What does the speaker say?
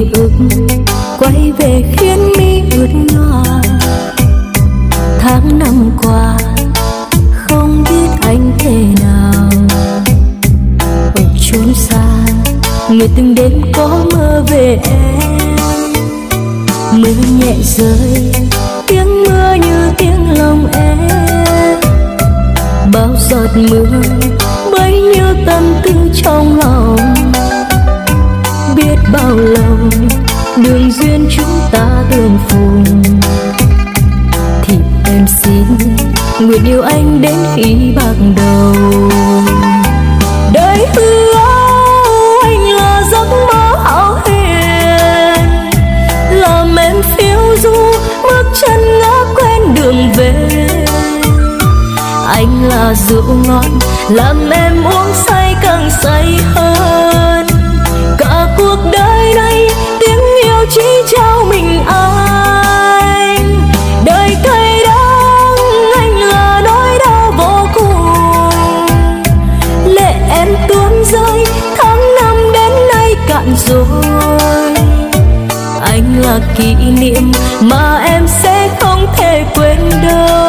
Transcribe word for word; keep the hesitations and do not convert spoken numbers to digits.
ký ức quay về khiến mi ướt nhòa. Tháng năm qua không biết anh thế nào, ở chốn xa người từng đêm có mơ về em. Mưa nhẹ rơi, tiếng mưa như tiếng lòng em. Bao giọt mưa bấy nhiêu tâm tư trong lòng. Biết bao lâu đường duyên chúng ta tương phùng, thì em xin nguyện yêu anh đến khi bạc đầu. Đời hư áo anh là giấc mơ hão huyền, làm em phiêu du bước chân ngỡ quen đường về. Anh là rượu ngon làm em uống say càng say hơn. Cả cuộc đời này tiếng yêu chỉ trao mình anh. Đời cay đắng anh là nỗi đau vô cùng. Lệ em tuôn rơi tháng năm đến nay cạn rồi. Anh là kỷ niệm mà em sẽ không thể quên đâu.